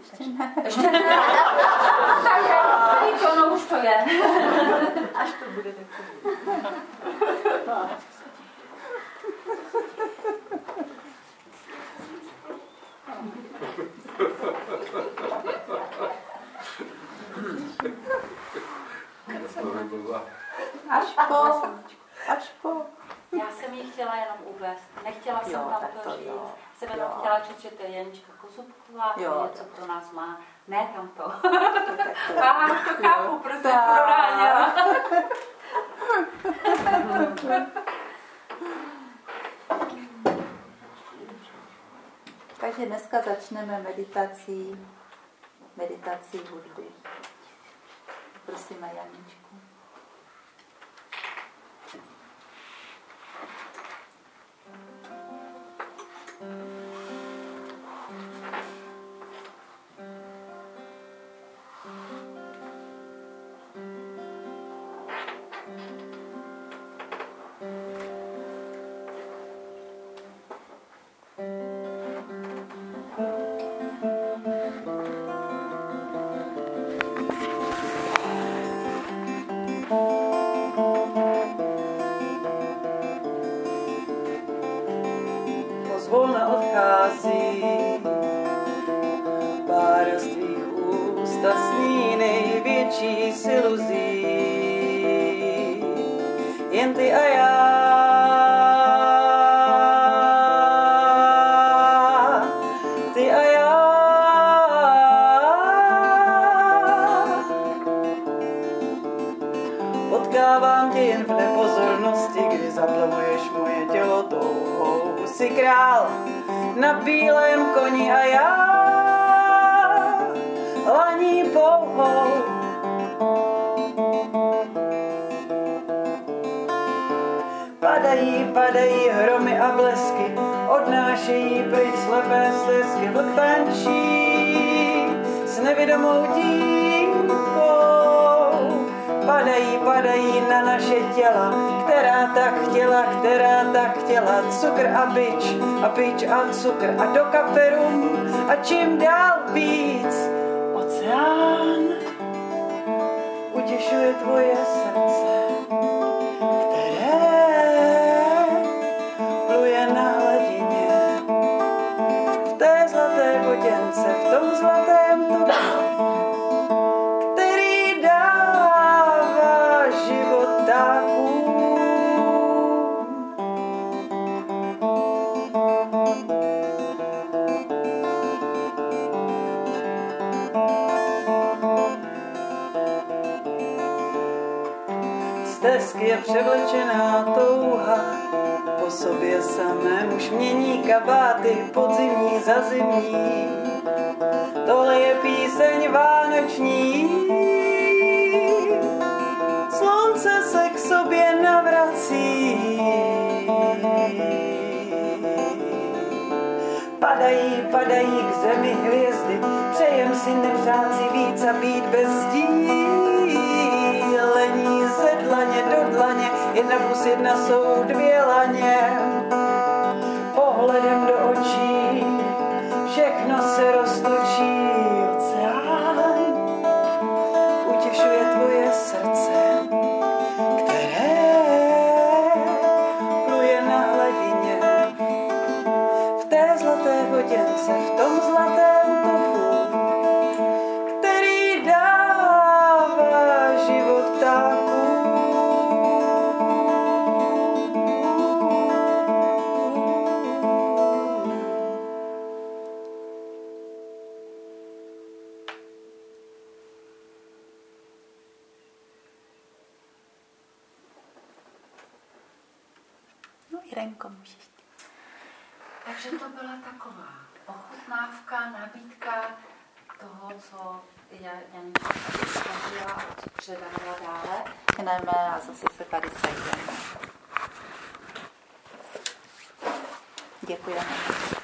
Ještě ne. Ještě ne. No už to je. Až to bude takový. Až po. Já jsem ji chtěla jenom uvést. Nechtěla jsem tam to říct. Jsem jenom chtěla říct, že to je Janička Kozubková, něco pro nás má. Ne tam to. Aha, to chápu, protože to proráněla. Takže dneska začneme meditací hudby. Prosíme Janičku. Pozvolna odchází pár z tvých úst a sní největší z iluzí. Jen ty a já, ty a já. Potkávám tě jen v nepozornosti, kdy zaplavuješ moje tělo touhou. Jsi král na bílém koni a já laní pouhou. Padají hromy a blesky, odnášejí pryč slepé stezky. Vlk tančí s nevidomou dívkou. Padají na naše těla, která tak chtěla cukr a bič a cukr a do kaferum a čím dál víc oceán utěšuje tvoje srdce, které pluje na hladině v té zlaté voděnce, v tom zlatém toku, který dává život ptákům. Stezky je převlečená touha, po sobě samém už mění kabáty, podzimní za zimní. Tohle je píseň vánoční, slunce se k sobě navrací. Padají k zemi hvězdy, přejem si nepřát si víc a být bez sdílení ze dlaně do dlaně, 1+1 jsou 2 laně. Pohledem do očí všechno se roztočí, oceán utěšuje tvoje srdce, které pluje na hladině v té zlaté voděnce, v tom zlatém toku, který dává život ptákům. No Jirenko, můžeš. Takže to byla taková ochutnávka, nabídka toho, co Janička zkazila a co předává dále. Jdeme a zase se tady sejdeme. Děkujeme.